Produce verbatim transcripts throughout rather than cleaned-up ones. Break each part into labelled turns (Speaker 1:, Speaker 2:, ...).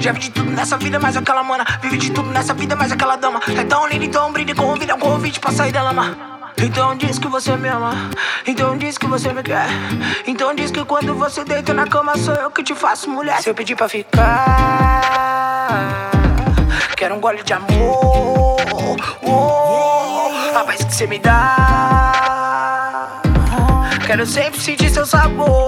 Speaker 1: Já vi de tudo nessa vida, mas aquela mana. Vive de tudo nessa vida, mas aquela dama. É tão linda, então brinde, convida um convite pra sair da lama. Então diz que você me ama, então diz que você me quer. Então diz que quando você deita na cama sou eu que te faço mulher. Se eu pedir pra ficar, quero um gole de amor, oh, a paz que você me dá, quero sempre sentir seu sabor.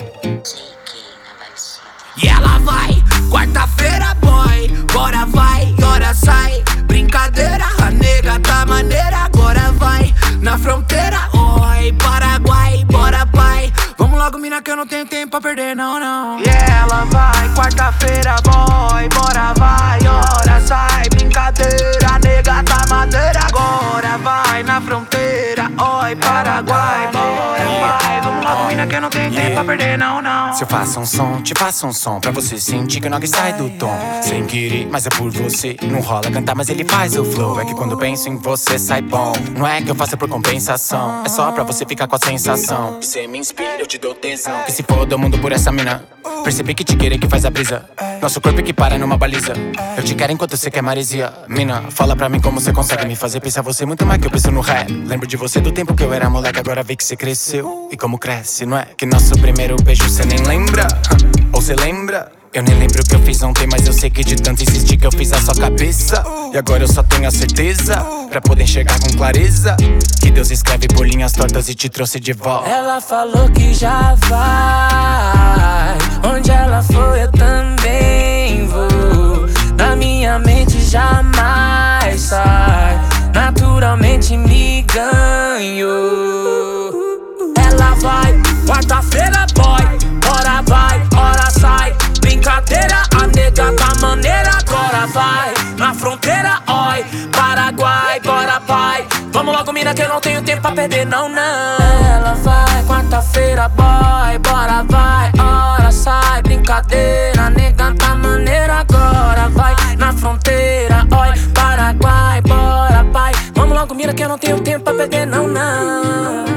Speaker 2: E ela vai, quarta-feira boy, bora vai, hora sai. Brincadeira, a nega tá maneira, agora vai. Na fronteira, oi, Paraguai, bora pai. Vamos logo mina que eu não tenho tempo pra perder não, não.
Speaker 1: E ela vai, quarta-feira boy, bora vai, hora sai. Brincadeira, a nega tá maneira, agora vai. Na fronteira, oi, Paraguai, bora vai. Vamos logo mina que eu não tenho tempo pra perder não, não.
Speaker 3: Se eu faço um som, te faço um som pra você sentir que o Nog sai do tom. Sem querer, mas é por você. Não rola cantar, mas ele faz o flow. É que quando penso em você sai bom. Não é que eu faço por compensação, é só pra você ficar com a sensação. Você me inspira, eu te dou tesão. Que se foda o mundo por essa mina. Percebi que te querer que faz a brisa. Nosso corpo que para numa baliza. Eu te quero enquanto você quer maresia. Mina, fala pra mim como você consegue me fazer pensar você muito mais que eu penso no rap. Lembro de você do tempo que eu era moleque, agora vi que você cresceu. E como cresce, não é? Que nosso primeiro beijo você nem lembra. Ou você lembra? Eu nem lembro o que eu fiz ontem, mas eu sei que de tanto insistir que eu fiz a sua cabeça. E agora eu só tenho a certeza, pra poder enxergar com clareza, que Deus escreve por linhas tortas e te trouxe de volta.
Speaker 2: Ela falou que já vai, onde ela foi eu também vou. Na minha mente jamais sai, naturalmente me ganhou. Ela vai, quarta-feira boy, hora vai, hora sai. Brincadeira, a nega tá maneira, agora vai. Na fronteira, oi, Paraguai, bora pai. Vamos logo mina que eu não tenho tempo pra perder não, não. Ela vai, quarta-feira boy, bora vai, hora sai. Brincadeira, a nega tá maneira, agora vai. Na fronteira, oi, Paraguai, bora pai. Vamos logo mina que eu não tenho tempo pra perder não, não.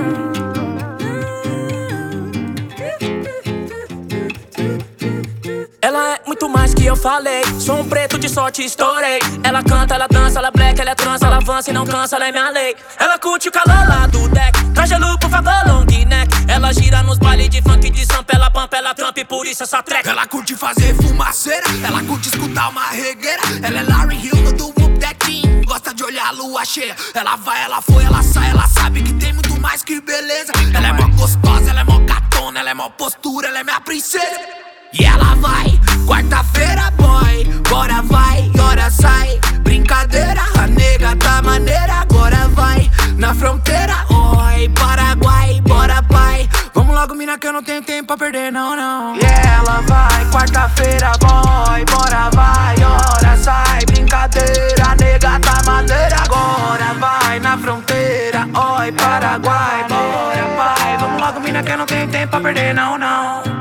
Speaker 2: Ela é muito mais que eu falei, sou um preto de sorte, estourei. Ela canta, ela dança, ela black, ela é trans, ela avança e não cansa, ela é minha lei. Ela curte o calor lá do deck, traz gelo por favor, long neck. Ela gira nos bailes de funk, de sampa, ela pampa, ela trampa e por isso essa track.
Speaker 4: Ela curte fazer fumaceira, ela curte escutar uma regueira. Ela é Lauryn Hill no do Whoop That King, gosta de olhar a lua cheia. Ela vai, ela foi, ela sai, ela sabe que tem muito mais que beleza. Ela é mó gostosa, ela é mó gatona, ela é mó postura, ela é minha princesa. E ela vai, quarta-feira boy, bora vai, hora sai. Brincadeira, a nega tá maneira, agora vai. Na fronteira, oi, Paraguai, bora pai. Vamos logo mina que eu não tenho tempo pra perder não, não.
Speaker 1: E ela vai, quarta-feira boy, bora vai, hora sai. Brincadeira, a nega tá maneira, agora vai. Na fronteira, oi, Paraguai, bora pai. Vamos logo mina que eu não tenho tempo pra perder não, não.